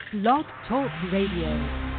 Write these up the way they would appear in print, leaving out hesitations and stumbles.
Blog Talk Radio.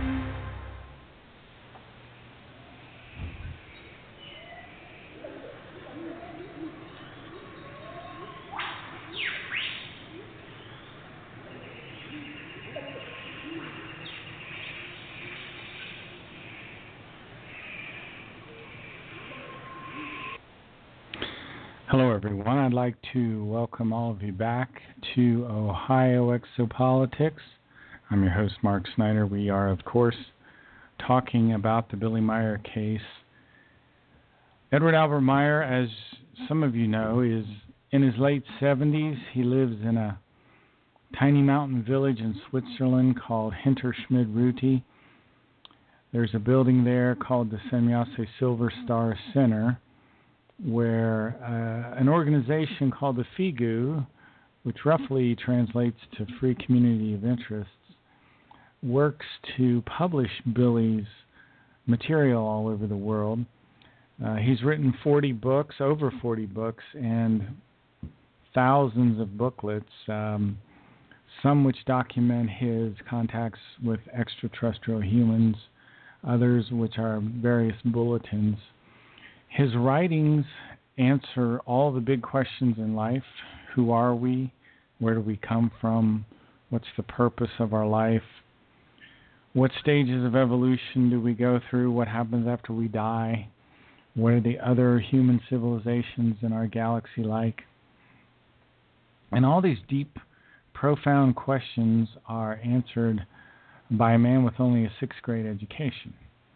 Hello, everyone. I'd like to welcome all of you back to Ohio Exopolitics. I'm your host, Mark Snyder. We are, of course, talking about the Billy Meier case. Edward Albert Meier, as some of you know, is in his late 70s. He lives in a tiny mountain village in Switzerland called Hinterschmid-Ruti. There's a building there called the Semjase Silver Star Center, where an organization called the FIGU, which roughly translates to Free Community of Interests, works to publish Billy's material all over the world. He's written 40 books, over 40 books, and thousands of booklets, some which document his contacts with extraterrestrial humans, others which are various bulletins. His writings answer all the big questions in life. Who are we? Where do we come from? What's the purpose of our life? What stages of evolution do we go through? What happens after we die? What are the other human civilizations in our galaxy like? And all these deep, profound questions are answered by a man with only a sixth grade education.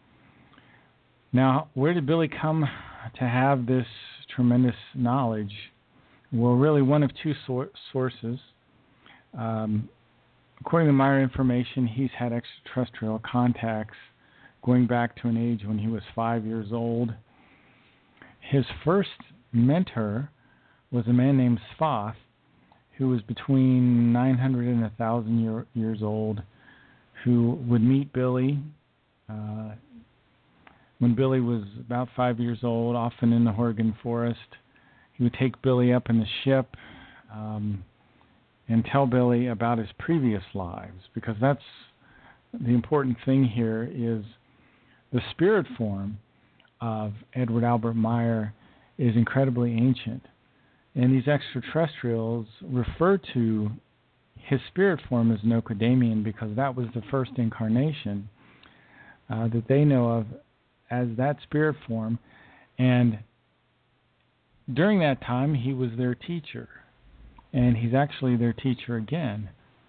Now, where did Billy come to have this tremendous knowledge? Well, really one of two sources. According to Meier information, he's had extraterrestrial contacts going back to an age when he was 5 years old. His first mentor was a man named Svath, who was between 900 and 1,000 years old, who would meet Billy when Billy was about 5 years old, often in the Oregon forest. He would take Billy up in the ship and tell Billy about his previous lives, because that's the important thing here is the spirit form of Edward Albert Meier is incredibly ancient. And these extraterrestrials refer to his spirit form as Nocodamian because that was the first incarnation that they know of as that spirit form, and during that time he was their teacher, and he's actually their teacher again.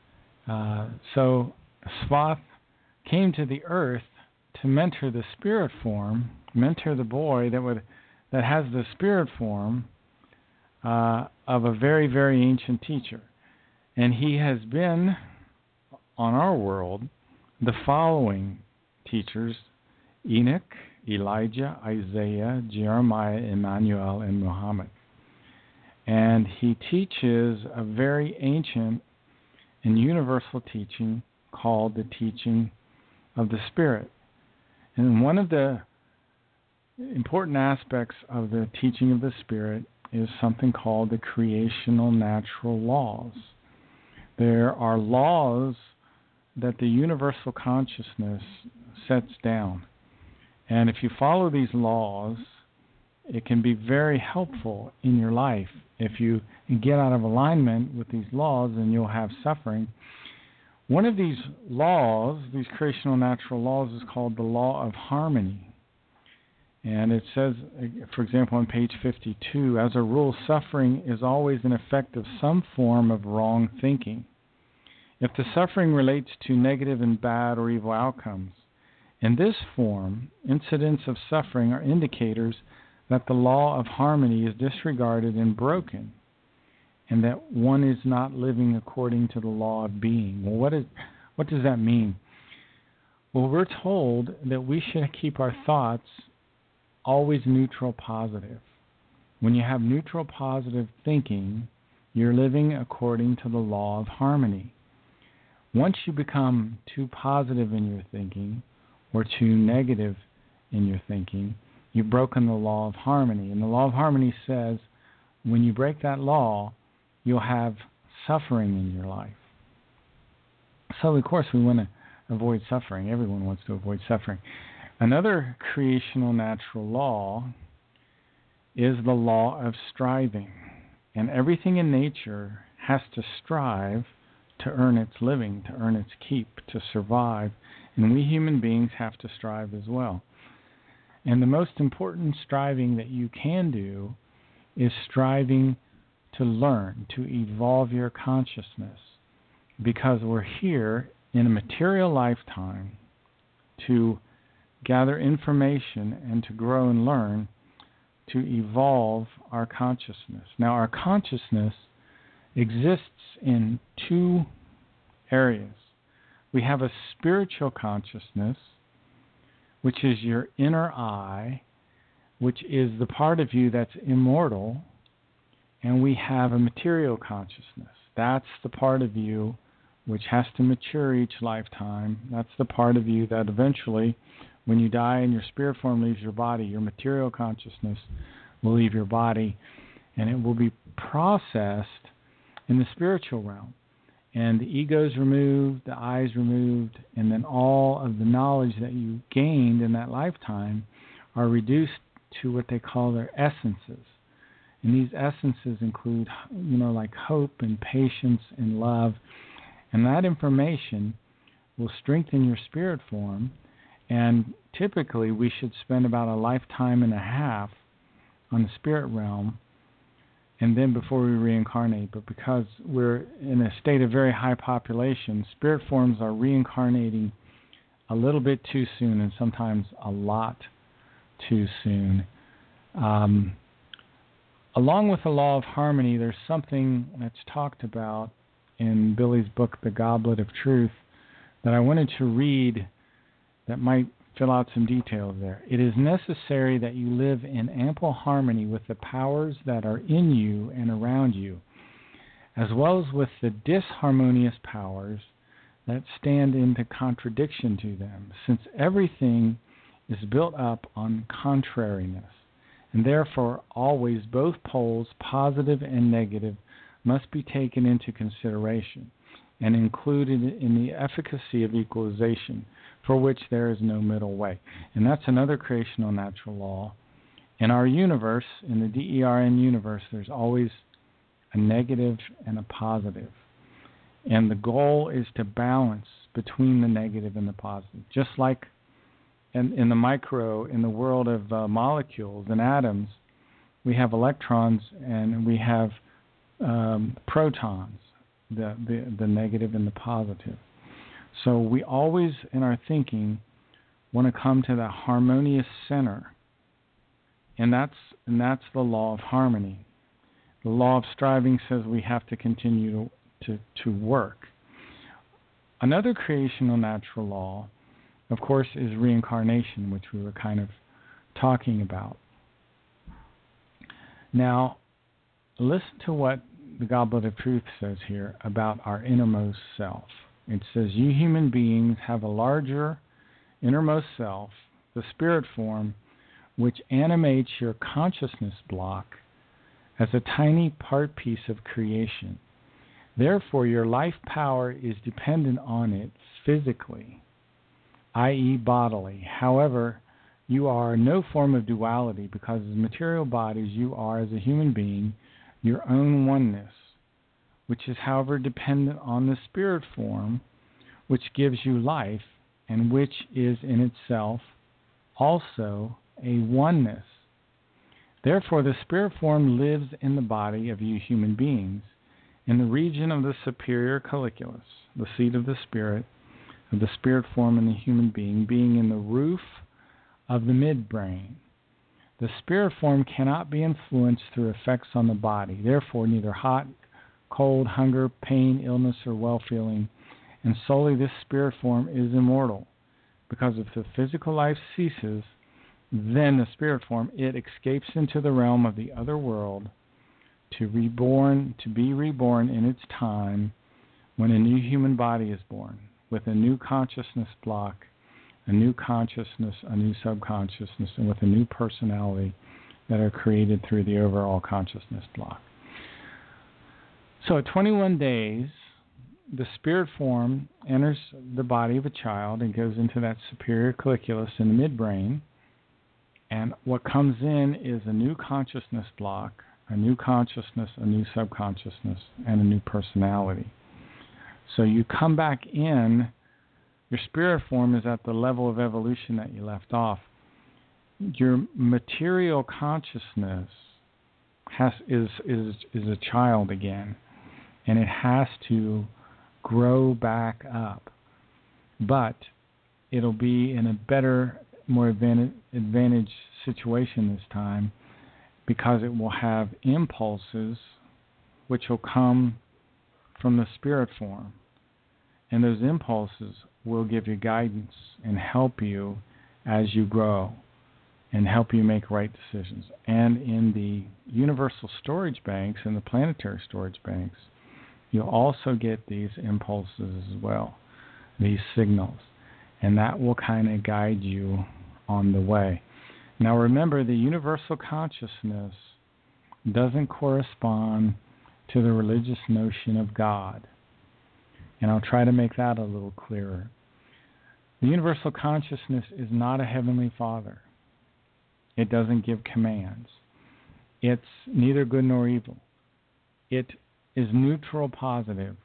So Svath came to the earth to mentor the spirit form, mentor the boy that has the spirit form of a very, very ancient teacher. And he has been on our world the following teachers: Enoch, Elijah, Isaiah, Jeremiah, Emmanuel, and Muhammad. And he teaches a very ancient and universal teaching called the teaching of the Spirit. And one of the important aspects of the teaching of the Spirit is something called the creational natural laws. There are laws that the universal consciousness sets down. And if you follow these laws, it can be very helpful in your life. If you get out of alignment with these laws, then you'll have suffering. One of these laws, these creational natural laws, is called the law of harmony. And it says, for example, on page 52, as a rule, suffering is always an effect of some form of wrong thinking. If the suffering relates to negative and bad or evil outcomes, in this form, incidents of suffering are indicators that the law of harmony is disregarded and broken, and that one is not living according to the law of being. Well, what does that mean? Well, we're told that we should keep our thoughts always neutral positive. When you have neutral positive thinking, you're living according to the law of harmony. Once you become too positive in your thinking, or too negative in your thinking, you've broken the law of harmony. And the law of harmony says when you break that law, you'll have suffering in your life. So, of course, we want to avoid suffering. Everyone wants to avoid suffering. Another creational natural law is the law of striving. And everything in nature has to strive to earn its living, to earn its keep, to survive. And we human beings have to strive as well. And the most important striving that you can do is striving to learn, to evolve your consciousness. Because we're here in a material lifetime to gather information and to grow and learn, to evolve our consciousness. Now, our consciousness exists in two areas. We have a spiritual consciousness, which is your inner eye, which is the part of you that's immortal, and we have a material consciousness. That's the part of you which has to mature each lifetime. That's the part of you that eventually, when you die and your spirit form leaves your body, your material consciousness will leave your body, and it will be processed in the spiritual realm. And the ego is removed, the I is removed, and then all of the knowledge that you gained in that lifetime are reduced to what they call their essences. And these essences include, like hope and patience and love. And that information will strengthen your spirit form. And typically we should spend about a lifetime and a half on the spirit realm, and then before we reincarnate. But because we're in a state of very high population, spirit forms are reincarnating a little bit too soon, and sometimes a lot too soon. Along with the law of harmony, there's something that's talked about in Billy's book, The Goblet of Truth, that I wanted to read that might fill out some details there. It is necessary that you live in ample harmony with the powers that are in you and around you, as well as with the disharmonious powers that stand into contradiction to them, since everything is built up on contrariness, and therefore always both poles, positive and negative, must be taken into consideration and included in the efficacy of equalization, for which there is no middle way. And that's another creational natural law. In our universe, in the DERN universe, there's always a negative and a positive. And the goal is to balance between the negative and the positive. Just like in the world of molecules and atoms, we have electrons and we have protons, the negative and the positive. So we always, in our thinking, want to come to that harmonious center, and that's the law of harmony. The law of striving says we have to continue to work. Another creational natural law, of course, is reincarnation, which we were kind of talking about. Now, listen to what the Goblet of Truth says here about our innermost self. It says, you human beings have a larger innermost self, the spirit form, which animates your consciousness block as a tiny part piece of creation. Therefore, your life power is dependent on it physically, i.e. bodily. However, you are no form of duality, because as material bodies you are, as a human being, your own oneness, which is, however, dependent on the spirit form, which gives you life, and which is in itself also a oneness. Therefore, the spirit form lives in the body of you human beings, in the region of the superior colliculus, the seat of the spirit form in the human being in the roof of the midbrain. The spirit form cannot be influenced through effects on the body. Therefore, neither hot, cold, hunger, pain, illness, or well-feeling, and solely this spirit form is immortal, because if the physical life ceases, then the spirit form, it escapes into the realm of the other world to be reborn in its time, when a new human body is born, with a new consciousness block, a new consciousness, a new subconsciousness, and with a new personality that are created through the overall consciousness block. So at 21 days, the spirit form enters the body of a child and goes into that superior colliculus in the midbrain. And what comes in is a new consciousness block, a new consciousness, a new subconsciousness, and a new personality. So you come back in, your spirit form is at the level of evolution that you left off. Your material consciousness is a child again, and it has to grow back up. But it'll be in a better, more advantaged situation this time, because it will have impulses which will come from the spirit form. And those impulses will give you guidance and help you as you grow and help you make right decisions. And in the universal storage banks and the planetary storage banks, you'll also get these impulses as well, these signals. And that will kind of guide you on the way. Now remember, the universal consciousness doesn't correspond to the religious notion of God. And I'll try to make that a little clearer. The universal consciousness is not a heavenly Father. It doesn't give commands. It's neither good nor evil. It is neutral positive.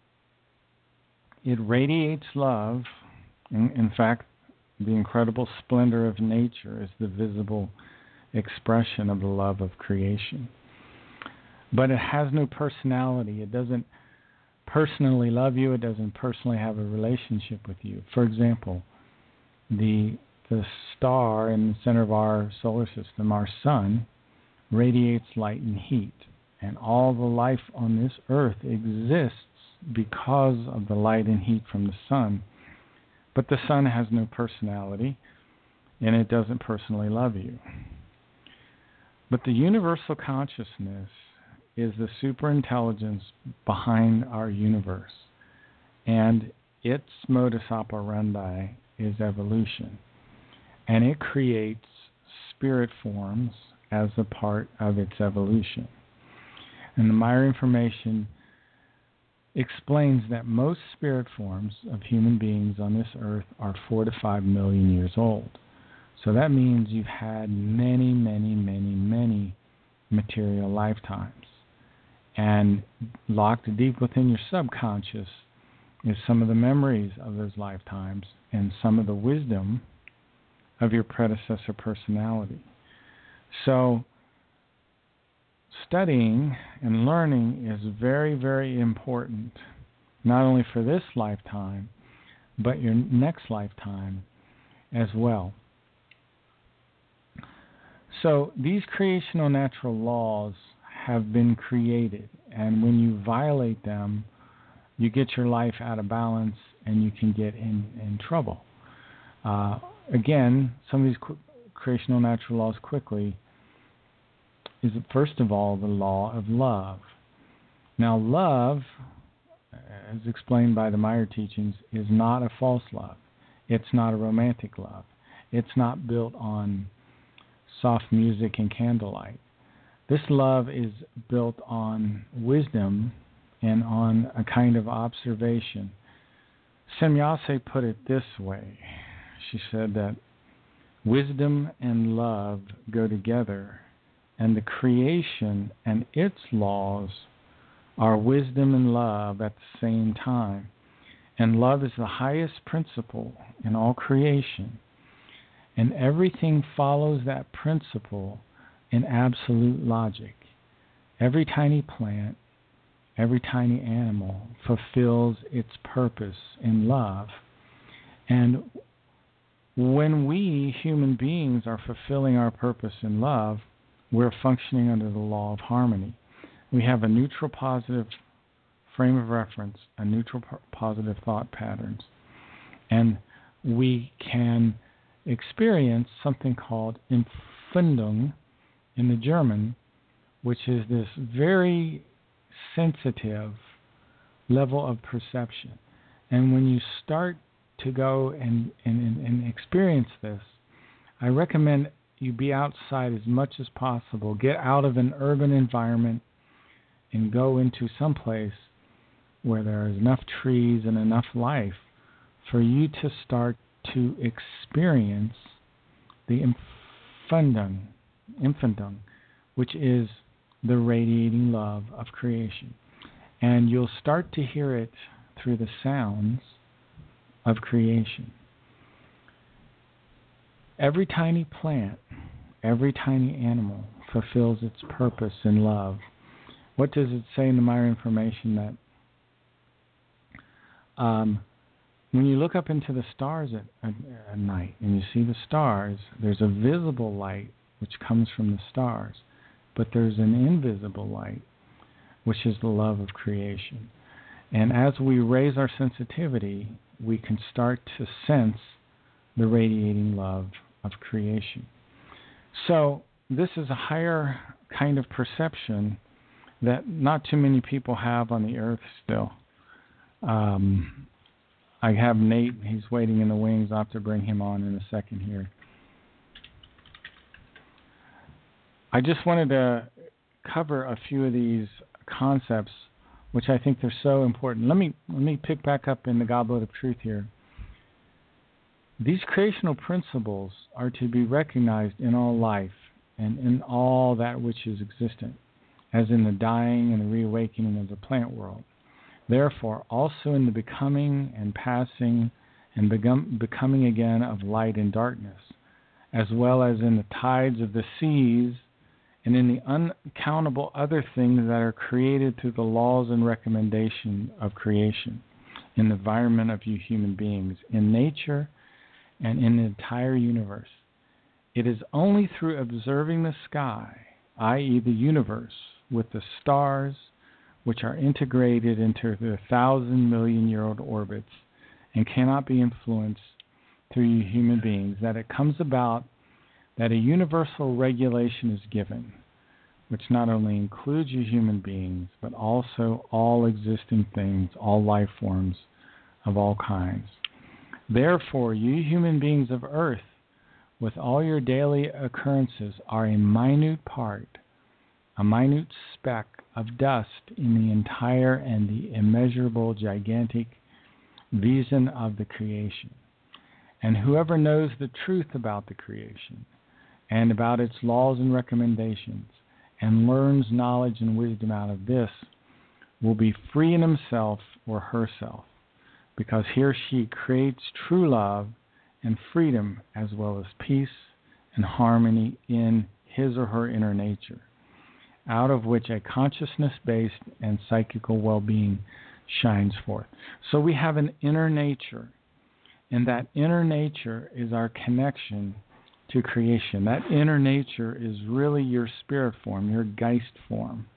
It radiates love. In fact, the incredible splendor of nature is the visible expression of the love of creation. But it has no personality. It doesn't personally love you. It doesn't personally have a relationship with you. For example, the star in the center of our solar system, our sun, radiates light and heat. And all the life on this earth exists because of the light and heat from the sun. But the sun has no personality, and it doesn't personally love you. But the universal consciousness is the superintelligence behind our universe, and its modus operandi is evolution. And it creates spirit forms as a part of its evolution. And the Maya information explains that most spirit forms of human beings on this earth are 4 to 5 million years old. So that means you've had many, many, many, many material lifetimes. And locked deep within your subconscious is some of the memories of those lifetimes and some of the wisdom of your predecessor personality. So studying and learning is very, very important, not only for this lifetime, but your next lifetime as well. So these creational natural laws have been created, and when you violate them, you get your life out of balance and you can get in trouble. Again, some of these creational natural laws quickly is, first of all, the law of love. Now, love, as explained by the Maya teachings, is not a false love. It's not a romantic love. It's not built on soft music and candlelight. This love is built on wisdom and on a kind of observation. Semyase put it this way. She said that wisdom and love go together, and the creation and its laws are wisdom and love at the same time. And love is the highest principle in all creation. And everything follows that principle in absolute logic. Every tiny plant, every tiny animal fulfills its purpose in love. And when we human beings are fulfilling our purpose in love, we're functioning under the law of harmony. We have a neutral positive frame of reference, a neutral positive thought patterns, and we can experience something called Empfindung in the German, which is this very sensitive level of perception. And when you start to go and experience this, I recommend you be outside as much as possible. Get out of an urban environment and go into some place where there is enough trees and enough life for you to start to experience the infundum, which is the radiating love of creation. And you'll start to hear it through the sounds of creation. Every tiny plant, every tiny animal fulfills its purpose in love. What does it say in the Maya information? That when you look up into the stars at night and you see the stars, there's a visible light which comes from the stars, but there's an invisible light, which is the love of creation. And as we raise our sensitivity, we can start to sense the radiating love of creation. So this is a higher kind of perception that not too many people have on the earth still. I have Nate, he's waiting in the wings. I'll have to bring him on in a second here. I just wanted to cover a few of these concepts, which I think they're so important. Let me pick back up in the Goblet of Truth here. These creational principles are to be recognized in all life and in all that which is existent, as in the dying and the reawakening of the plant world. Therefore, also in the becoming and passing and becoming again of light and darkness, as well as in the tides of the seas and in the uncountable other things that are created through the laws and recommendation of creation, in the environment of you human beings, in nature and in the entire universe. It is only through observing the sky, i.e. the universe, with the stars, which are integrated into the 1,000-million-year-old orbits and cannot be influenced through you human beings, that it comes about that a universal regulation is given, which not only includes you human beings, but also all existing things, all life forms of all kinds. Therefore, you human beings of Earth, with all your daily occurrences, are a minute part, a minute speck of dust in the entire and the immeasurable, gigantic vision of the creation. And whoever knows the truth about the creation and about its laws and recommendations and learns knowledge and wisdom out of this will be free in himself or herself, because he or she creates true love and freedom as well as peace and harmony in his or her inner nature, out of which a consciousness-based and psychical well-being shines forth. So we have an inner nature, and that inner nature is our connection to creation. That inner nature is really your spirit form, your Geist form.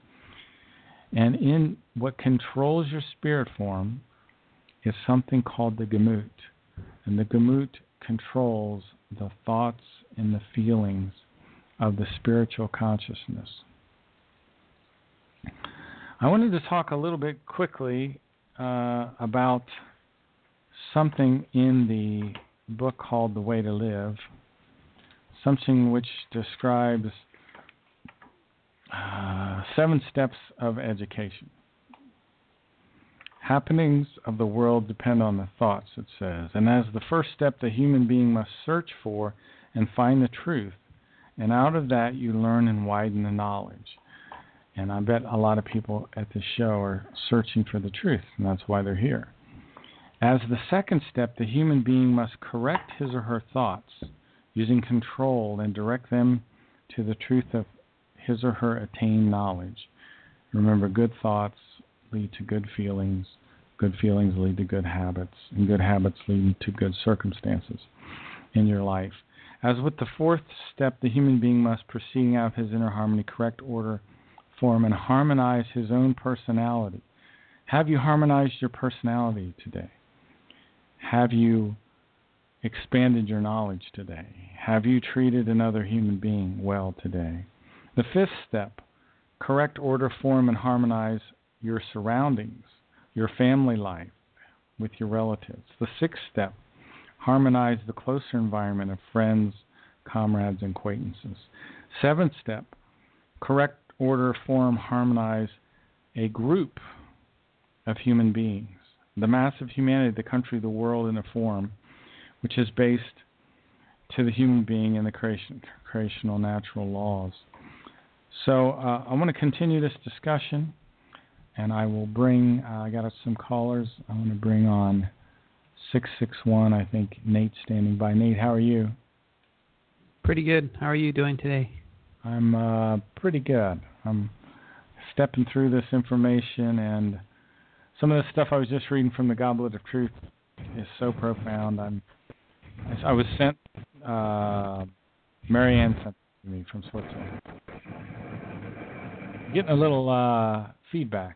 And in what controls your spirit form is something called the Gemut. And the Gemut controls the thoughts and the feelings of the spiritual consciousness. I wanted to talk a little bit quickly about something in the book called The Way to Live, something which describes 7 steps of education. Happenings of the world depend on the thoughts, it says. And as the first step, the human being must search for and find the truth. And out of that, you learn and widen the knowledge. And I bet a lot of people at this show are searching for the truth, and that's why they're here. As the second step, the human being must correct his or her thoughts, using control and direct them to the truth of his or her attained knowledge. Remember, good thoughts lead to good feelings lead to good habits, and good habits lead to good circumstances in your life. As with the fourth step, the human being must, proceeding out of his inner harmony, correct order, form, and harmonize his own personality. Have you harmonized your personality today? Have you expanded your knowledge today? Have you treated another human being well today? The fifth step, correct order, form, and harmonize your surroundings, your family life with your relatives. The sixth step, harmonize the closer environment of friends, comrades, and acquaintances. Seventh step, correct order, form, harmonize a group of human beings, the mass of humanity, the country, the world in a form which is based to the human being and the creational natural laws. So I want to continue this discussion, and I will bring, I got some callers. I want to bring on 661, I think Nate's standing by. Nate, how are you? Pretty good. How are you doing today? I'm pretty good. I'm stepping through this information, and some of the stuff I was just reading from the Goblet of Truth is so profound. I was sent, Marianne sent it to me from Switzerland. Getting a little feedback.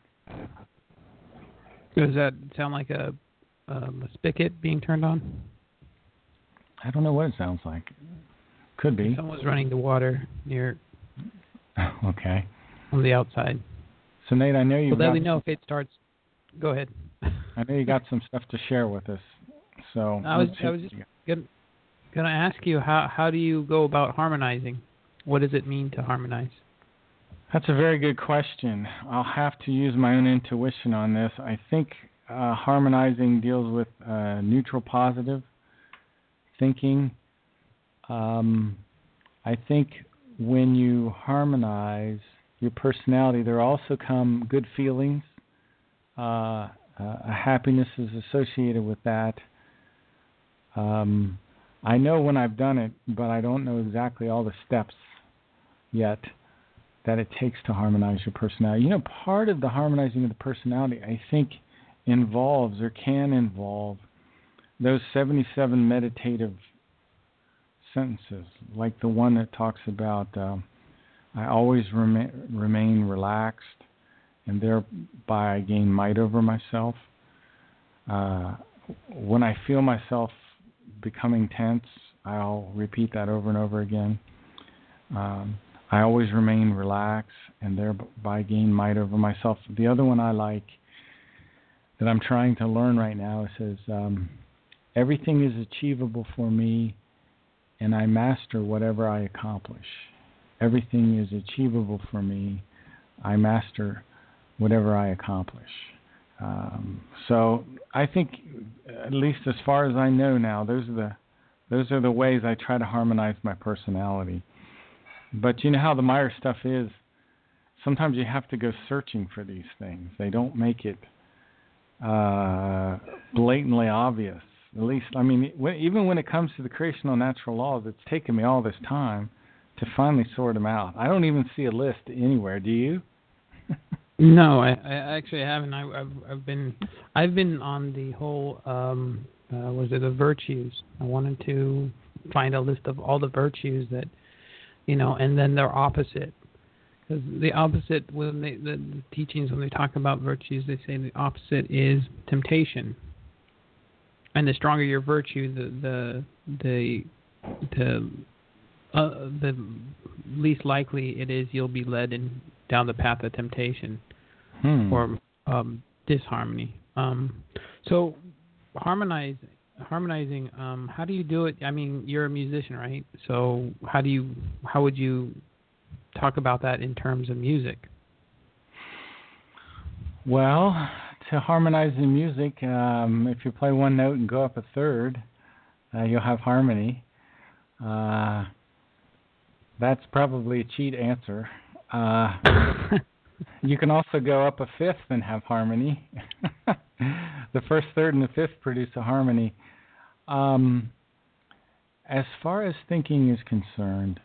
Does that sound like a spigot being turned on? I don't know what it sounds like. Could be. Someone's running the water near. Okay. On the outside. So Nate, I know you. Well, let me know if it starts. Go ahead. I know you got some stuff to share with us. So I was just going to ask you, how do you go about harmonizing? What does it mean to harmonize? That's a very good question. I'll have to use my own intuition on this. I think harmonizing deals with neutral positive thinking. I think when you harmonize your personality, there also come good feelings. A happiness is associated with that. I know when I've done it, but I don't know exactly all the steps yet that it takes to harmonize your personality. You know, part of the harmonizing of the personality, I think, involves or can involve those 77 meditative sentences, like the one that talks about I always remain relaxed, and thereby I gain might over myself. When I feel myself becoming tense, I'll repeat that over and over again. I always remain relaxed, and thereby gain might over myself. The other one I like that I'm trying to learn right now says, everything is achievable for me, and I master whatever I accomplish. Everything is achievable for me. I master whatever I accomplish. So I think, at least as far as I know now, those are the ways I try to harmonize my personality. But you know how the Meyer stuff is. Sometimes you have to go searching for these things. They don't make it blatantly obvious. At least, I mean, even when it comes to the creational natural laws, it's taken me all this time to finally sort them out. I don't even see a list anywhere. Do you? No, I actually haven't. I've been on the whole the virtues. I wanted to find a list of all the virtues that, and then their opposite. Because the opposite, when the teachings, when they talk about virtues, they say the opposite is temptation. And the stronger your virtue, the least likely it is you'll be led down the path of temptation or disharmony. So harmonizing, how do you do it? I mean, you're a musician, right? So how would you talk about that in terms of music? Well, to harmonize in music, if you play one note and go up a third, you'll have harmony. That's probably a cheat answer. You can also go up a fifth and have harmony. The first third and the fifth produce a harmony. As far as thinking is concerned,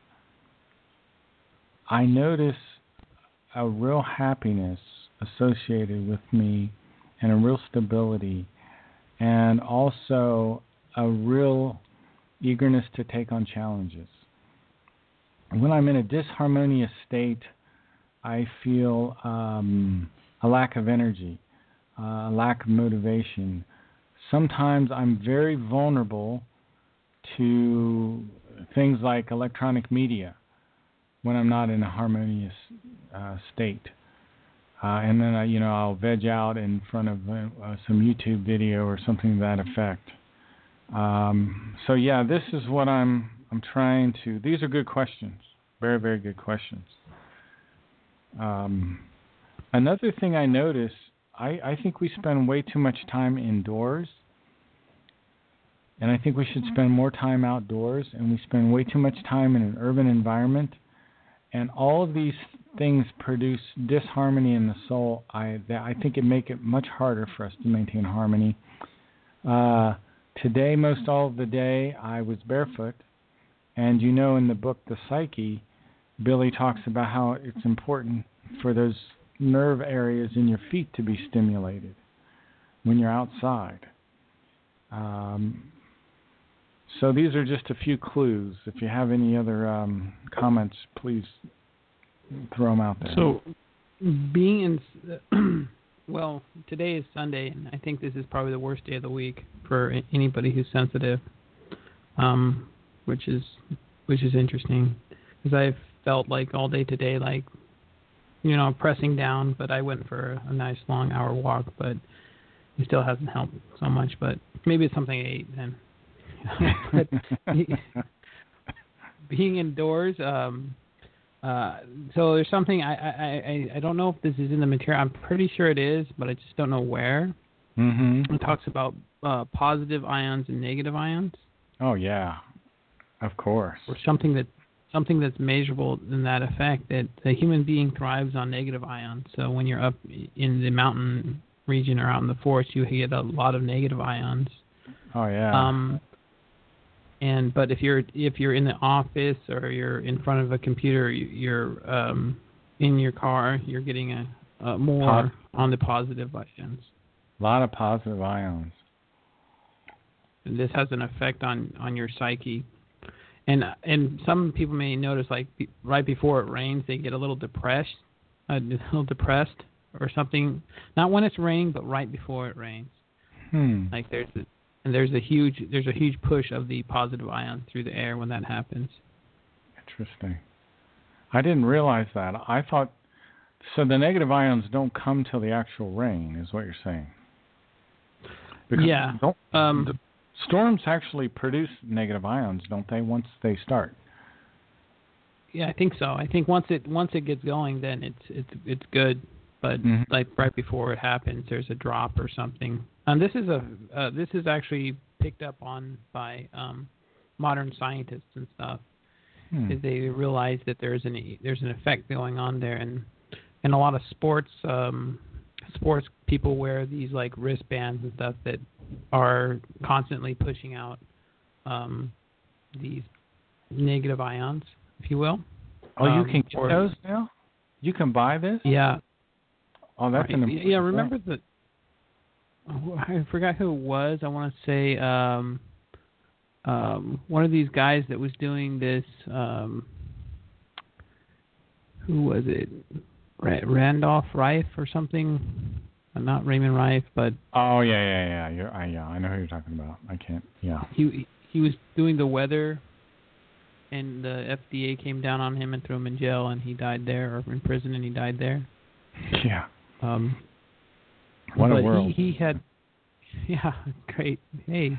I notice a real happiness associated with me and a real stability, and also a real eagerness to take on challenges. When I'm in a disharmonious state, I feel a lack of energy, a lack of motivation. Sometimes I'm very vulnerable to things like electronic media when I'm not in a harmonious state. And then I'll veg out in front of some YouTube video or something to that effect. So yeah, this is what I'm trying to. These are good questions, very, very good questions. Another thing I notice, I think we spend way too much time indoors, and I think we should spend more time outdoors, and we spend way too much time in an urban environment, and all of these things produce disharmony in the soul. I think it make it much harder for us to maintain harmony. Today, most all of the day, I was barefoot, and you know in the book The Psyche, Billy talks about how it's important for those nerve areas in your feet to be stimulated when you're outside. So these are just a few clues. If you have any other comments, please throw them out there. So being in, well, today is Sunday, and I think this is probably the worst day of the week for anybody who's sensitive, which is interesting, because I've felt like all day today, like, you know, pressing down, but I went for a nice long hour walk, but it still hasn't helped so much, but maybe it's something I ate then. But being indoors, so there's something, I don't know if this is in the material. I'm pretty sure it is, but I just don't know where. Mm-hmm. It talks about positive ions and negative ions. Oh, yeah, of course. Or something that's measurable in that effect, that the human being thrives on negative ions. So when you're up in the mountain region or out in the forest, you get a lot of negative ions. Oh, yeah. But if you're in the office or you're in front of a computer, you're in your car, you're getting a more on the positive ions. A lot of positive ions. And this has an effect on your psyche. And some people may notice, like, right before it rains, they get a little depressed or something. Not when it's raining, but right before it rains. Like there's a huge push of the positive ions through the air when that happens. Interesting. I didn't realize that. I thought so. The negative ions don't come till the actual rain, is what you're saying? Because yeah. The storms actually produce negative ions, don't they? Once they start. Yeah, I think so. I think once it gets going, then it's good. But like right before it happens, there's a drop or something. And this is actually picked up on by modern scientists and stuff. Is they realize that there's an effect going on there, and a lot of sports people wear these like wristbands and stuff that are constantly pushing out these negative ions, if you will. Oh, you can get those now? You can buy this? Yeah. Oh, that's an important yeah. Remember the? I forgot who it was. I want to say one of these guys that was doing this. Who was it? Randolph Reif or something? Not Raymond Reif, but. Oh yeah. I know who you're talking about. I can't. Yeah. He was doing the weather, and the FDA came down on him and threw him in jail, and he died there, or in prison, and he died there. Yeah. What a world. He had, yeah, great. Hey.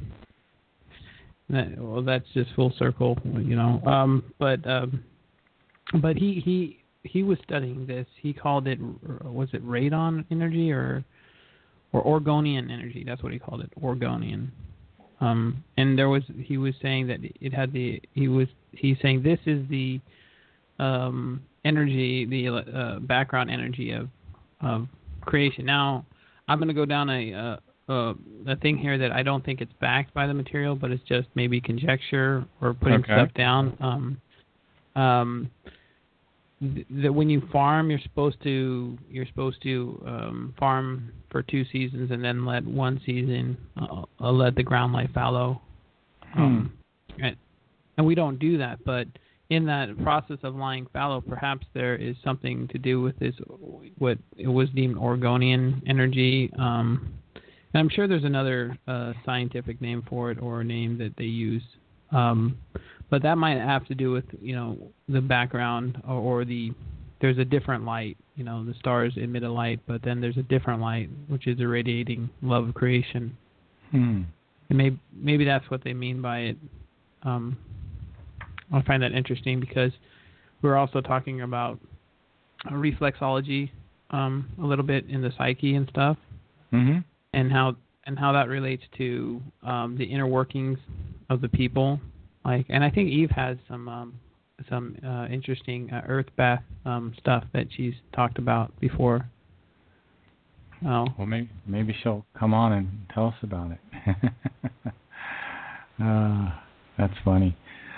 Well, that's just full circle, you know. But he was studying this. He called it, was it radon energy or Orgonian energy? That's what he called it, Orgonian. And he was saying that it had he's saying this is the energy, the background energy of creation. Now, I'm going to go down a thing here that I don't think it's backed by the material, but it's just maybe conjecture or putting stuff down. That when you farm, you're supposed to farm for 2 seasons and then let 1 season let the ground lie fallow. And we don't do that, but in that process of lying fallow, perhaps there is something to do with this, what it was deemed Orgonian energy. And I'm sure there's another scientific name for it, or a name that they use. But that might have to do with, you know, the background or there's a different light. You know, the stars emit a light, but then there's a different light, which is irradiating love of creation. And maybe that's what they mean by it. I find that interesting because we're also talking about reflexology a little bit in the psyche and stuff, Mm-hmm. and how that relates to the inner workings of the people. And I think Eve has some interesting earth bath stuff that she's talked about before. Oh. Well, maybe she'll come on and tell us about it. That's funny.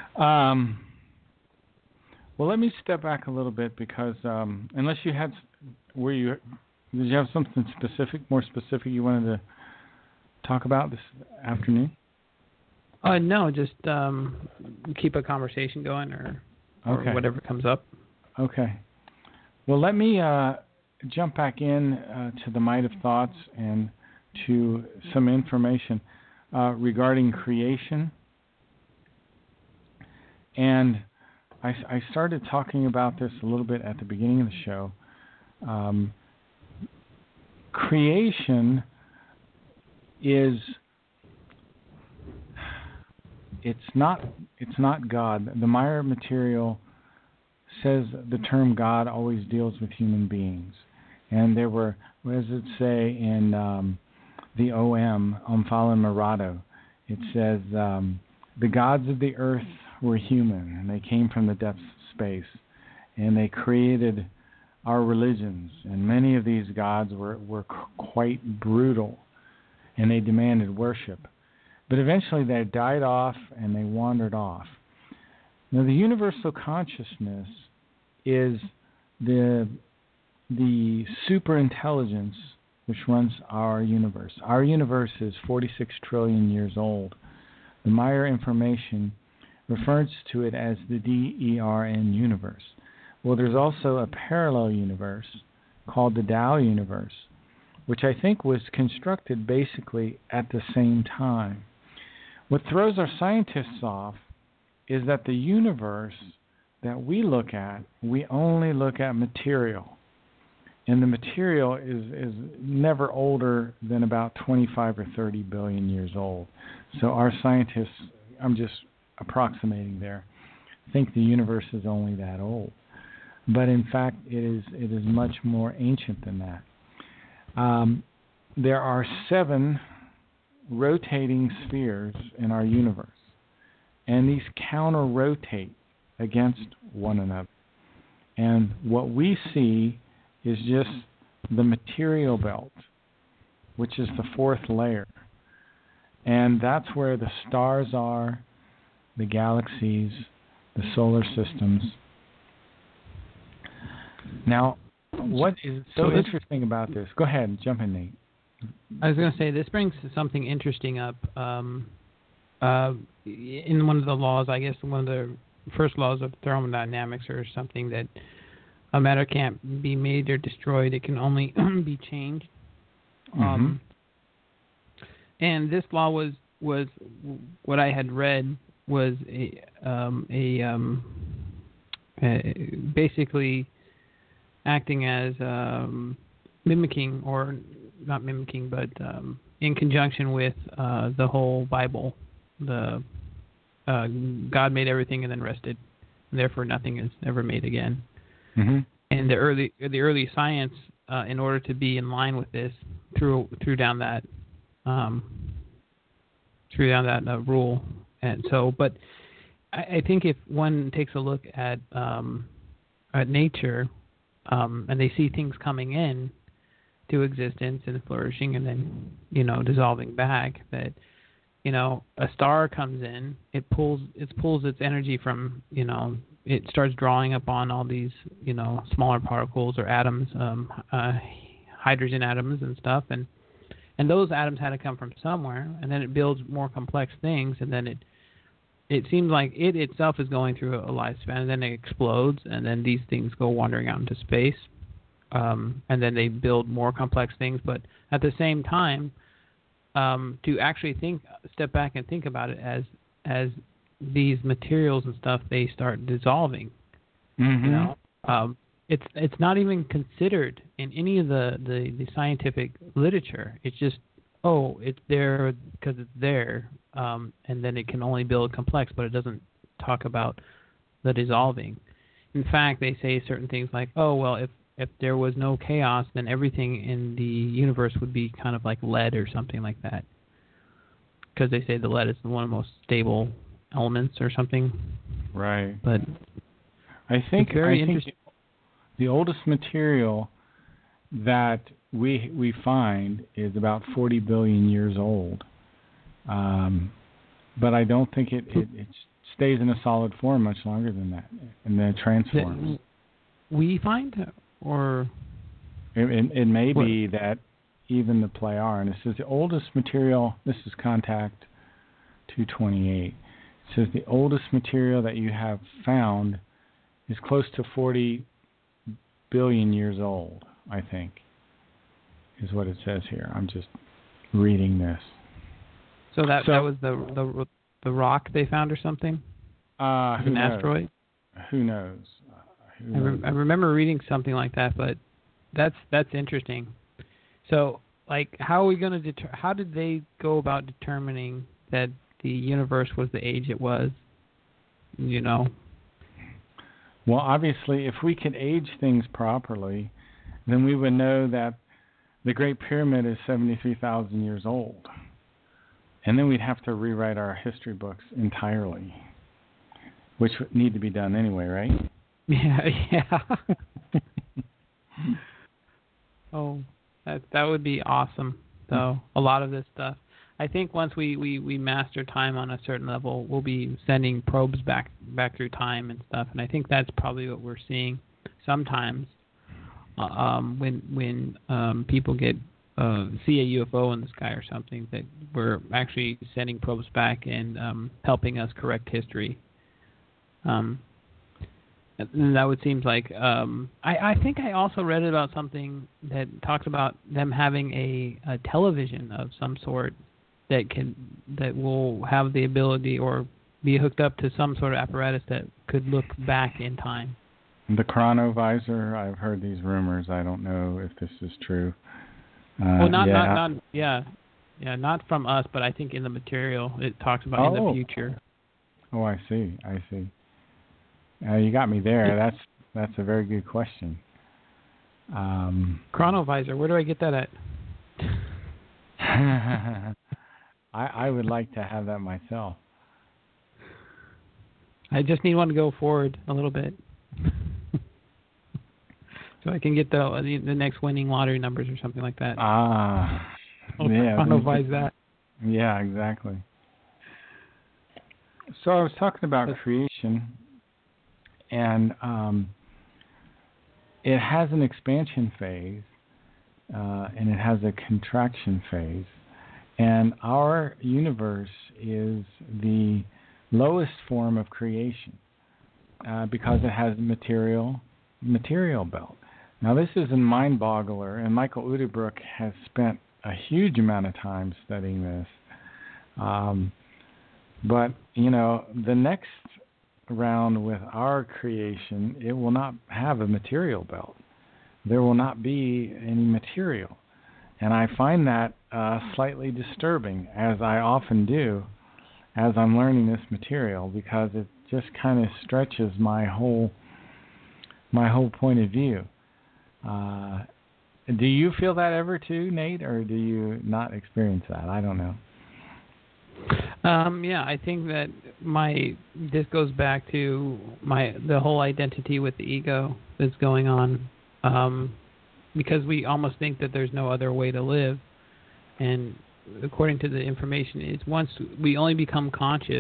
Well, let me step back a little bit because unless you had, did you have something more specific you wanted to talk about this afternoon? No, just keep a conversation going or whatever comes up. Okay. Well, let me jump back in to the Might of Thoughts and to some information regarding creation. And I started talking about this a little bit at the beginning of the show. Creation is it's not God. The Meyer material says the term God always deals with human beings. And there were, what does it say in the OM, Omphale and Murado? It says, the gods of the earth were human, and they came from the depths of space, and they created our religions. And many of these gods were quite brutal, and they demanded worship. But eventually they died off, and they wandered off. Now, the universal consciousness is the superintelligence which runs our universe. Our universe is 46 trillion years old. The Meyer information refers to it as the DERN universe. Well, there's also a parallel universe called the Tao universe, which I think was constructed basically at the same time. What throws our scientists off is that the universe that we look at, we only look at material. And the material is never older than about 25 or 30 billion years old. So our scientists, I'm just approximating there, think the universe is only that old. But in fact, it is much more ancient than that. There are 7 rotating spheres in our universe. And these counter-rotate against one another. And what we see is just the material belt, which is the 4th layer. And that's where the stars are, the galaxies, the solar systems. Now, what is so interesting about this? Go ahead, jump in, Nate. I was going to say, this brings something interesting up. In one of the laws, I guess one of the first laws of thermodynamics or something, that a matter can't be made or destroyed. It can only be changed. Mm-hmm. And this law was what I had read was basically acting as mimicking, or not mimicking, but in conjunction with the whole Bible. The God made everything and then rested, and therefore nothing is ever made again. Mm-hmm. And the early science, in order to be in line with this, threw down that rule. And so, but I think if one takes a look at nature, and they see things coming in to existence and flourishing, and then dissolving back, that a star comes in, it pulls its energy from, it starts drawing upon all these, smaller particles or atoms, hydrogen atoms and stuff, and those atoms had to come from somewhere, and then it builds more complex things, and then it seems like it itself is going through a lifespan, and then it explodes, and then these things go wandering out into space, and then they build more complex things, but at the same time, to actually step back and think about it as these materials and stuff, they start dissolving. Mm-hmm. It's not even considered in any of the scientific literature. It's just, it's there because it's there, and then it can only build complex, but it doesn't talk about the dissolving. In fact, they say certain things like, if there was no chaos, then everything in the universe would be kind of like lead or something like that. Because they say the lead is one of the most stable elements or something. Right. But I think very interesting. the oldest material that we find is about 40 billion years old. But I don't think it stays in a solid form much longer than that, and then it transforms. We find, or it may be that even the Pleiar, and this is the oldest material. This is Contact 228. It says the oldest material that you have found is close to 40 billion years old, I think, is what it says here. I'm just reading this. So that was the rock they found or something? An asteroid? Who knows? I remember reading something like that, but that's interesting. So, like, how are we going to how did they go about determining that the universe was the age it was? You know? Well, obviously, if we could age things properly, then we would know that the Great Pyramid is 73,000 years old. And then we'd have to rewrite our history books entirely, which would need to be done anyway, right? Yeah. Oh, that would be awesome, though. A lot of this stuff. I think once we master time on a certain level, we'll be sending probes back through time and stuff. And I think that's probably what we're seeing sometimes when people see a UFO in the sky or something, that we're actually sending probes back and helping us correct history. And that would seem like I think I also read about something that talks about them having a television of some sort that will have the ability or be hooked up to some sort of apparatus that could look back in time. The chronovisor, I've heard these rumors. I don't know if this is true. Well, not from us, but I think in the material it talks about in the future. Oh, I see. You got me there. That's a very good question. Chronovisor, where do I get that at? I would like to have that myself. I just need one to go forward a little bit, so I can get the next winning lottery numbers or something like that. Yeah. Chronovise that. Yeah, exactly. So I was talking about creation, and it has an expansion phase, and it has a contraction phase. And our universe is the lowest form of creation because it has a material belt. Now, this is a mind-boggler, and Michael Udebrook has spent a huge amount of time studying this. But, the next round with our creation, it will not have a material belt. There will not be any material. And I find that slightly disturbing, as I often do, as I'm learning this material, because it just kind of stretches my whole point of view. Do you feel that ever too, Nate, or do you not experience that? I don't know. Yeah, I think that this goes back to the whole identity with the ego that's going on, because we almost think that there's no other way to live, and according to the information, is once we only become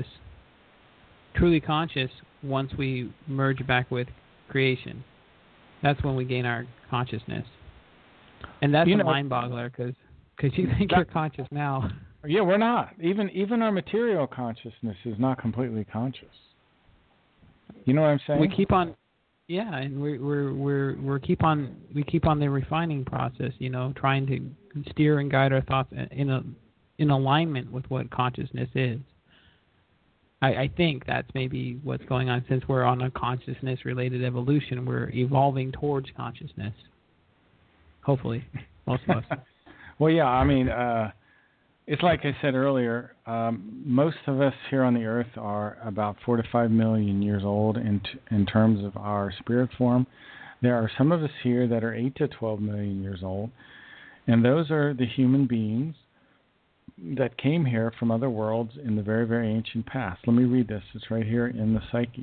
truly conscious, once we merge back with creation. That's when we gain our consciousness, and that's a mind-boggler because you think you're conscious now. Yeah, we're not. Even our material consciousness is not completely conscious. You know what I'm saying? We keep on, and we keep on the refining process. Trying to steer and guide our thoughts in alignment with what consciousness is. I think that's maybe what's going on, since we're on a consciousness-related evolution. We're evolving towards consciousness. Hopefully, most of us. Well, yeah. It's like I said earlier. Most of us here on the Earth are about 4 to 5 million years old in terms of our spirit form. There are some of us here that are 8 to 12 million years old, and those are the human beings that came here from other worlds in the very, very ancient past. Let me read this. It's right here in the Psyche.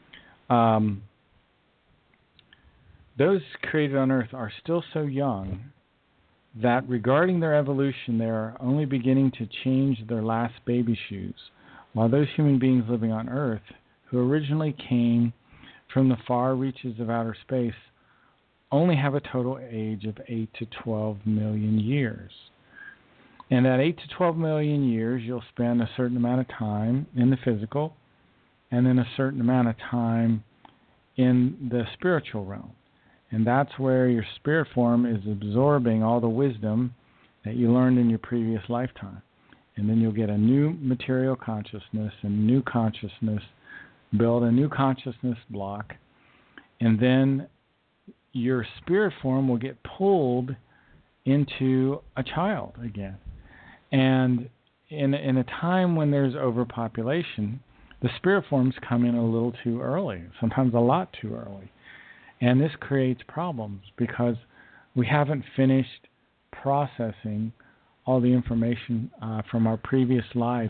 Those created on Earth are still so young that regarding their evolution, they are only beginning to change their last baby shoes, while those human beings living on Earth, who originally came from the far reaches of outer space, only have a total age of 8 to 12 million years. And at 8 to 12 million years, you'll spend a certain amount of time in the physical and then a certain amount of time in the spiritual realm. And that's where your spirit form is absorbing all the wisdom that you learned in your previous lifetime. And then you'll get a new material consciousness and new consciousness, build a new consciousness block, and then your spirit form will get pulled into a child again. And in a time when there's overpopulation, the spirit forms come in a little too early, sometimes a lot too early. And this creates problems because we haven't finished processing all the information from our previous life.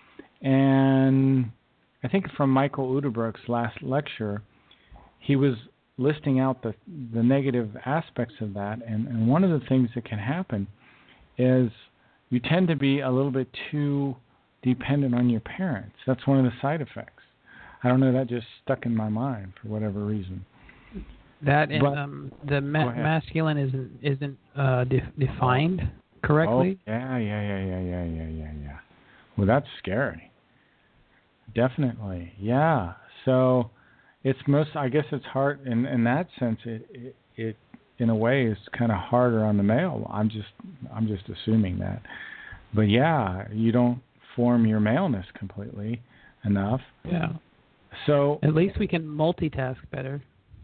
And I think from Michael Uderbrook's last lecture, he was listing out the negative aspects of that. And one of the things that can happen is you tend to be a little bit too dependent on your parents. That's one of the side effects. I don't know, that just stuck in my mind for whatever reason. That and the masculine isn't defined correctly. Oh, yeah. Well, that's scary. Definitely, yeah. So it's I guess it's hard in that sense. It in a way is kind of harder on the male. I'm just assuming that, but yeah, you don't form your maleness completely enough. Yeah. So at least we can multitask better.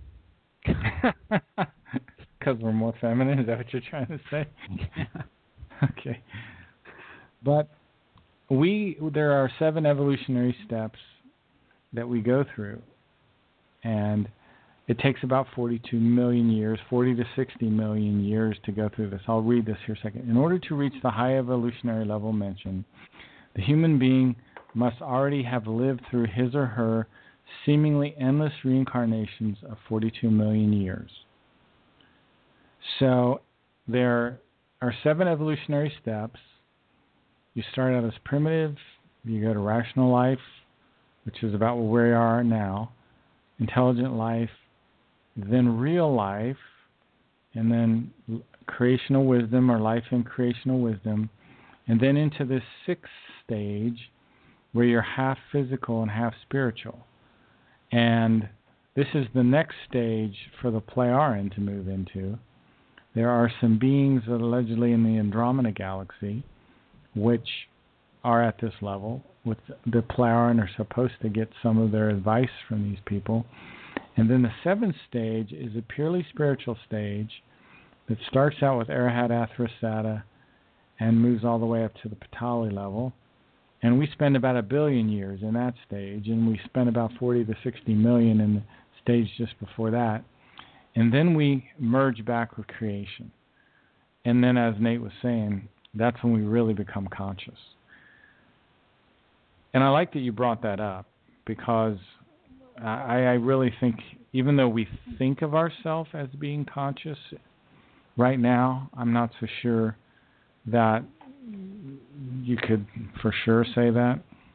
Because we're more feminine, is that what you're trying to say? Yeah. Okay. But there are 7 evolutionary steps that we go through, and it takes about 42 million years, 40 to 60 million years to go through this. I'll read this here a second. In order to reach the high evolutionary level mentioned, the human being must already have lived through his or her seemingly endless reincarnations of 42 million years. So there are 7 evolutionary steps. You start out as primitive, you go to rational life, which is about where we are now, intelligent life, then real life, and then creational wisdom or life in creational wisdom, and then into this 6th stage where you're half physical and half spiritual. And this is the next stage for the Plejaren to move into. There are some beings that allegedly in the Andromeda galaxy which are at this level. With the Plejaren are supposed to get some of their advice from these people. And then the 7th stage is a purely spiritual stage that starts out with Arahat Athrasata and moves all the way up to the Patali level. And we spend about 1 billion years in that stage, and we spend about 40 to 60 million in the stage just before that. And then we merge back with creation. And then, as Nate was saying, that's when we really become conscious. And I like that you brought that up, because I really think, even though we think of ourselves as being conscious, right now, I'm not so sure that you could for sure say that.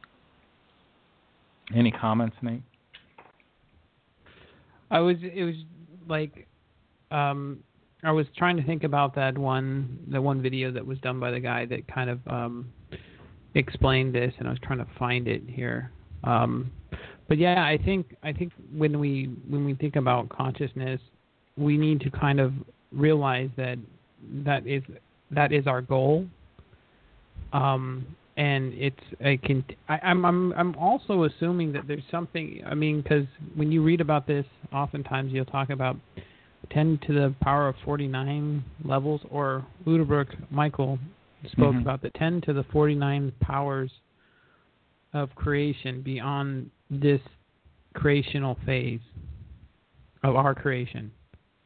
Any comments, Nate? I was trying to think about the one video that was done by the guy that kind of explained this, and I was trying to find it here. But yeah, I think when we think about consciousness, we need to kind of realize that is our goal. And I'm also assuming that there's something. I mean, because when you read about this, oftentimes you'll talk about 10 to the power of 49 levels, or Uderbrook Michael spoke about the 10 to the 49 powers of creation beyond this creational phase of our creation.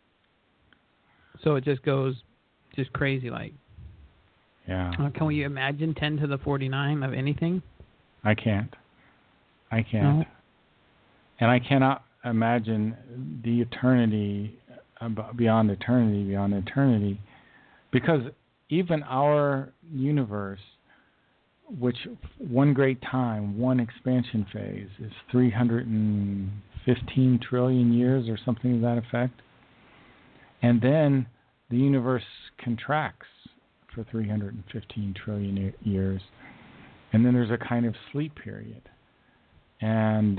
So it just goes just crazy like. Yeah. Can we imagine 10 to the 49 of anything? I can't. No. And I cannot imagine the eternity, beyond eternity, because even our universe, which one great time, one expansion phase, is 315 trillion years or something to that effect. And then the universe contracts for 315 trillion years. And then there's a kind of sleep period. And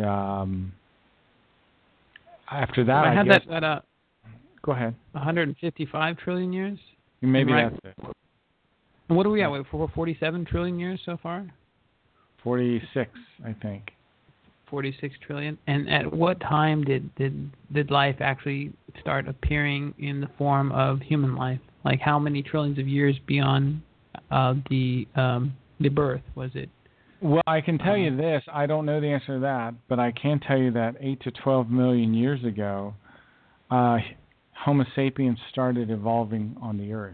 after that, I had guess, that at go ahead. 155 trillion years? Maybe right. That's it. And what are we at? 47 trillion years so far? 46, I think. 46 trillion. And at what time did life actually start appearing in the form of human life? Like how many trillions of years beyond the birth was it? Well, I can tell you this. I don't know the answer to that, but I can tell you that 8 to 12 million years ago, Homo sapiens started evolving on the Earth.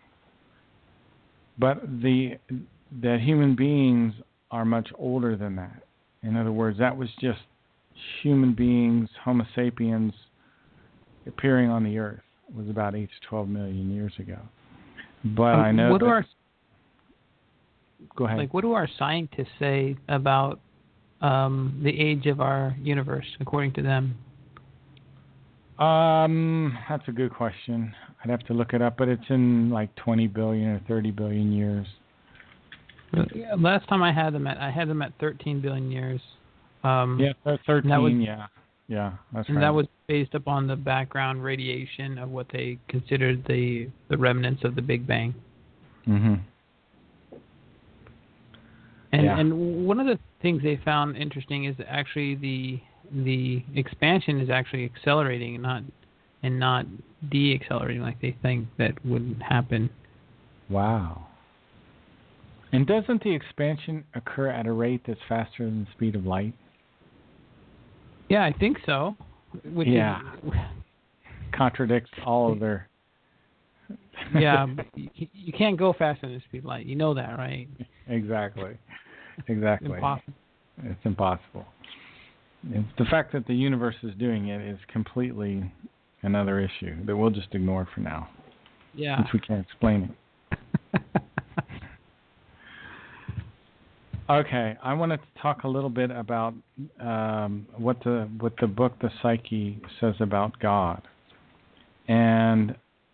But that human beings are much older than that. In other words, that was just human beings, Homo sapiens, appearing on the Earth. It was about 8 to 12 million years ago. But I know Go ahead. Like, what do our scientists say about the age of our universe, according to them? That's a good question. I'd have to look it up, but it's in like 20 billion or 30 billion years. Last time I had them at 13 billion years. 13. Yeah, that's right. And that was based upon the background radiation of what they considered the remnants of the Big Bang. Mm-hmm. And one of the things they found interesting is actually the expansion is actually accelerating and not deaccelerating like they think that would happen. Wow. And doesn't the expansion occur at a rate that's faster than the speed of light? Yeah, I think so. Which contradicts all of their... Yeah, you can't go faster than the speed of light. You know that, right? Exactly. Impossible. It's impossible. It's the fact that the universe is doing it is completely another issue that we'll just ignore for now. Yeah. Since we can't explain it. Okay, I wanted to talk a little bit about what the book The Psyche says about God. And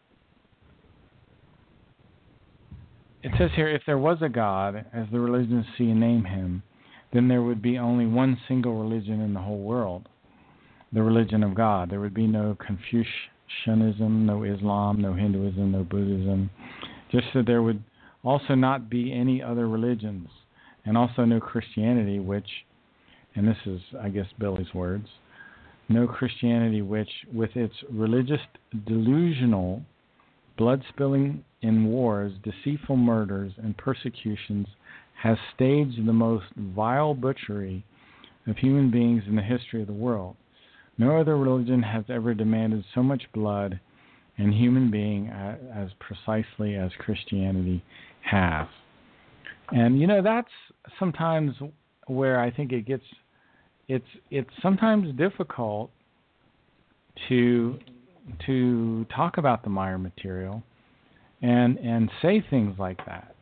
it says here, if there was a God, as the religions see and name him, then there would be only one single religion in the whole world, the religion of God. There would be no Confucianism, no Islam, no Hinduism, no Buddhism. Just that there would also not be any other religions, and also no Christianity, which, and this is, I guess, Billy's words, no Christianity which, with its religious delusional blood-spilling in wars, deceitful murders, and persecutions, has staged the most vile butchery of human beings in the history of the world. No other religion has ever demanded so much blood in human being as precisely as Christianity has. And, you know, that's sometimes where I think it gets, it's sometimes difficult to talk about the Meier material and say things like that.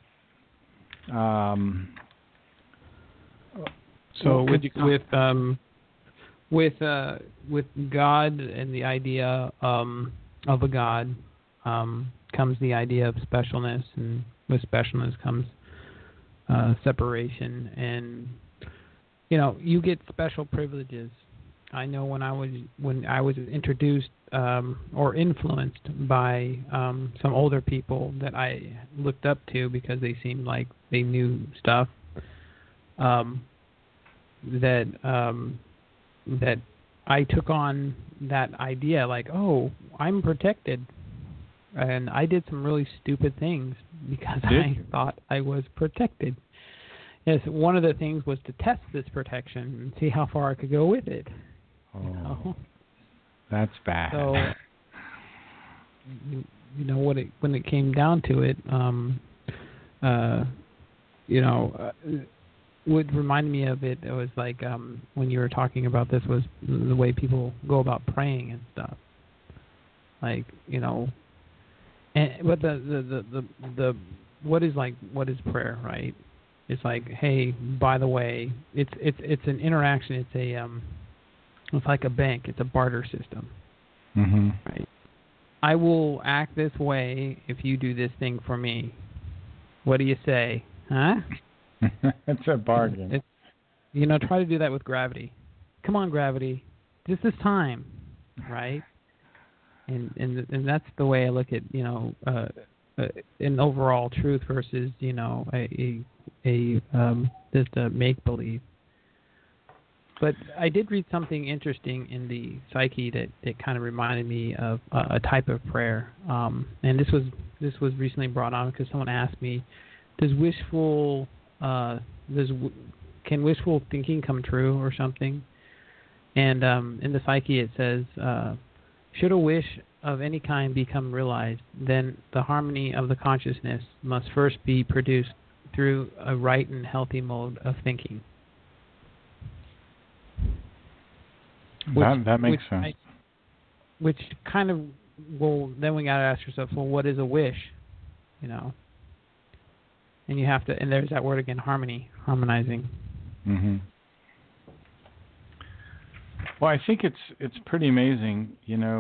So with God and the idea of a God comes the idea of specialness, and with specialness comes separation, and you get special privileges. I know when I was introduced or influenced by some older people that I looked up to because they seemed like they knew stuff, that I took on that idea, like, oh, I'm protected, and I did some really stupid things because I thought I was protected. Yes, one of the things was to test this protection and see how far I could go with it. Oh, that's bad. So when it came down to it, what reminded me of it was like when you were talking about this was the way people go about praying and stuff. Like, but the what is prayer, right? It's like, hey, by the way, it's an interaction. It's like a bank. It's a barter system, right? I will act this way if you do this thing for me. What do you say, huh? It's a bargain. Try to do that with gravity. Come on, gravity, just this time, right? And that's the way I look at an overall truth versus just a make believe. But I did read something interesting in the Psyche that kind of reminded me of a type of prayer. And this was recently brought on because someone asked me, can wishful thinking come true or something? And in the Psyche it says, should a wish of any kind become realized, then the harmony of the consciousness must first be produced through a right and healthy mode of thinking. That makes sense. Which kind of, then we got to ask yourself, what is a wish? And you have to, and there's that word again, harmonizing. Mm-hmm. Well, I think it's pretty amazing,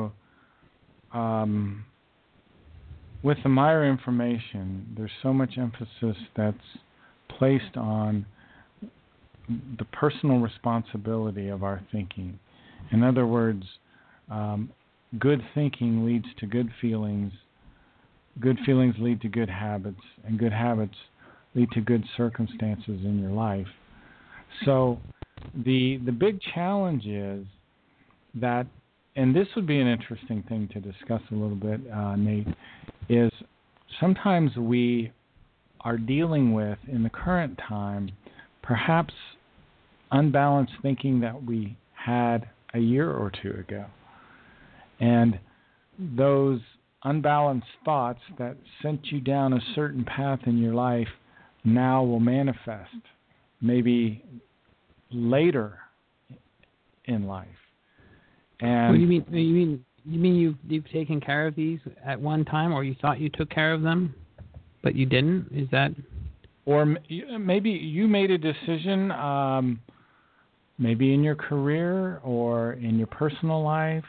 with the Meyer information, there's so much emphasis that's placed on the personal responsibility of our thinking. In other words, good thinking leads to good feelings lead to good habits, and good habits lead to good circumstances in your life. So the big challenge is that, and this would be an interesting thing to discuss a little bit, Nate, is sometimes we are dealing with, in the current time, perhaps unbalanced thinking that we had a year or two ago. And those unbalanced thoughts that sent you down a certain path in your life now will manifest maybe later in life. And what do you mean you've taken care of these at one time, or you thought you took care of them, but you didn't? Is that? Or maybe you made a decision, maybe in your career or in your personal life,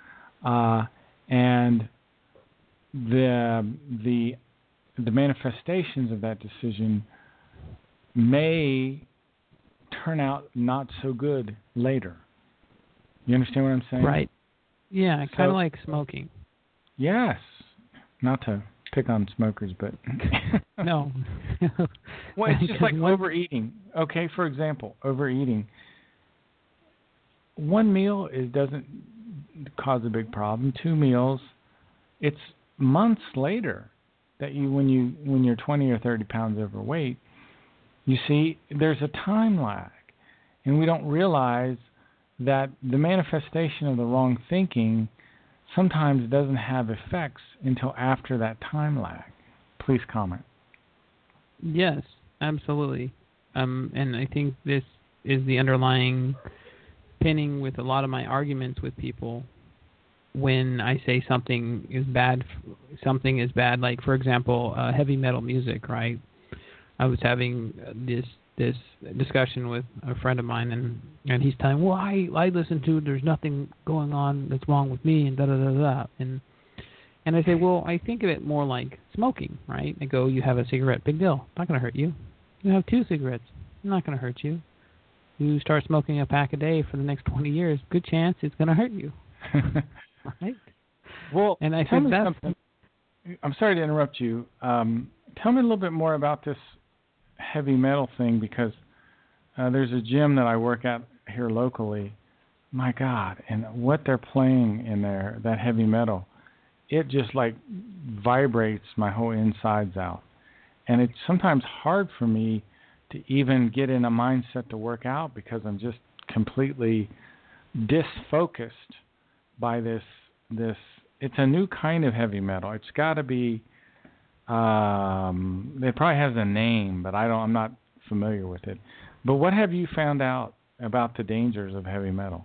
and the manifestations of that decision may turn out not so good later. You understand what I'm saying? Right. Yeah, kind of like smoking. Yes. Not to pick on smokers, but no. Well, it's just like overeating. Okay, for example, overeating. One meal doesn't cause a big problem. 2 meals, it's months later that when you're 20 or 30 pounds overweight, you see there's a time lag, and we don't realize that the manifestation of the wrong thinking sometimes doesn't have effects until after that time lag. Please comment. Yes, absolutely. And I think this is the underlying pinning with a lot of my arguments with people when I say something is bad. Something is bad, like, for example, heavy metal music, right? I was having this discussion with a friend of mine, and he's telling, well, I listen to, there's nothing going on that's wrong with me, and da-da-da-da. And I say, well, I think of it more like smoking, right? I go, you have a cigarette, big deal, not going to hurt you. You have 2 cigarettes, not going to hurt you. You start smoking a pack a day for the next 20 years, good chance it's going to hurt you. Right? Well, and I tell said me that's something. I'm sorry to interrupt you. Tell me a little bit more about this heavy metal thing, because there's a gym that I work at here locally. My God, and what they're playing in there, that heavy metal, it just like vibrates my whole insides out. And it's sometimes hard for me to even get in a mindset to work out because I'm just completely disfocused by this it's a new kind of heavy metal. It's got to be. It probably has a name, but I'm not familiar with it. But what have you found out about the dangers of heavy metal?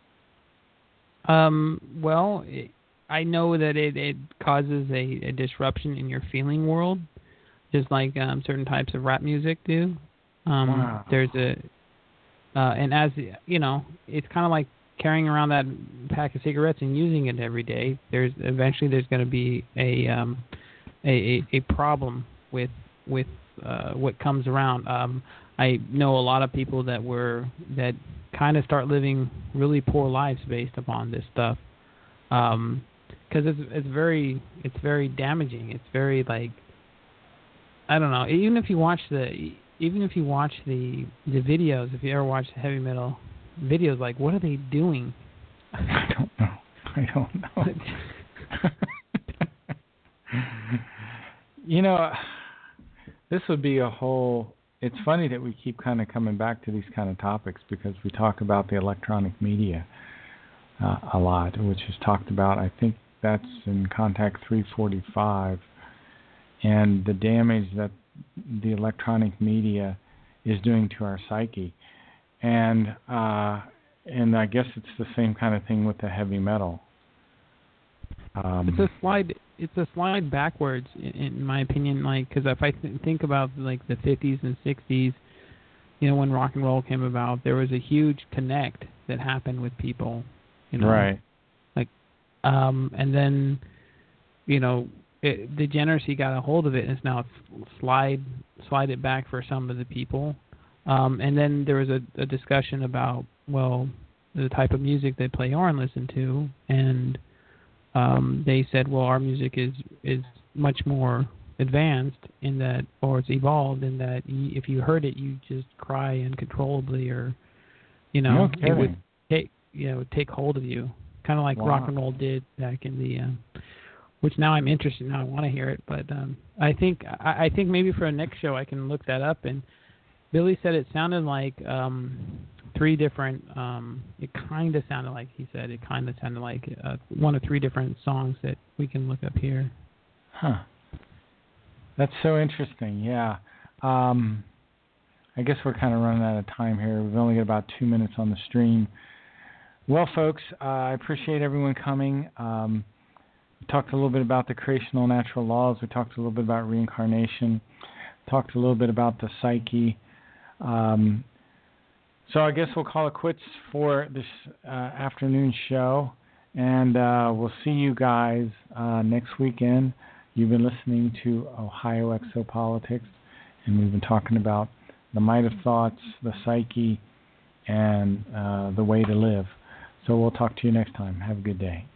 Well, I know that it causes a disruption in your feeling world, just like certain types of rap music do. Wow. There's and as you know, it's kind of like carrying around that pack of cigarettes and using it every day. Eventually there's going to be a problem with what comes around. I know a lot of people that kind of start living really poor lives based upon this stuff, because it's very damaging. It's very, like, I don't know. Even if you watch the videos, if you ever watch the heavy metal videos, like, what are they doing? I don't know. You know, this would be a whole. It's funny that we keep kind of coming back to these kind of topics because we talk about the electronic media a lot, which is talked about. I think that's in Contact 345, and the damage that the electronic media is doing to our psyche, and I guess it's the same kind of thing with the heavy metal. It's a slide backwards, in my opinion. Like, because if I think about like the 50s and 60s, you know, when rock and roll came about, there was a huge connect that happened with people. You know, right? Like, and then, you know, degeneracy got a hold of it, and it's now slide it back for some of the people. And then there was a discussion about, well, the type of music they play or listen to, and they said, well, our music is much more advanced in that, or it's evolved in that if you heard it, you just cry uncontrollably, or, you know, it would take hold of you, kind of like rock and roll did back in the, which now I'm interested. Now I want to hear it, but I think maybe for a next show I can look that up. And Billy said it sounded like three different. It kind of sounded like one of three different songs that we can look up here. Huh. That's so interesting. Yeah. I guess we're kind of running out of time here. We've only got about 2 minutes on the stream. Well, folks, I appreciate everyone coming. We talked a little bit about the creational natural laws. We talked a little bit about reincarnation. Talked a little bit about the psyche. So I guess we'll call it quits for this afternoon show, and we'll see you guys next weekend. You've been listening to Ohio Exopolitics, and we've been talking about the might of thoughts, the psyche, and the way to live. So we'll talk to you next time. Have a good day.